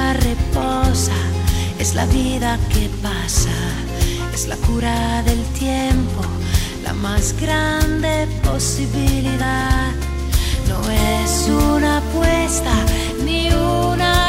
nunca reposa, es la vida que pasa, es la cura del tiempo, la más grande posibilidad. No es una apuesta ni una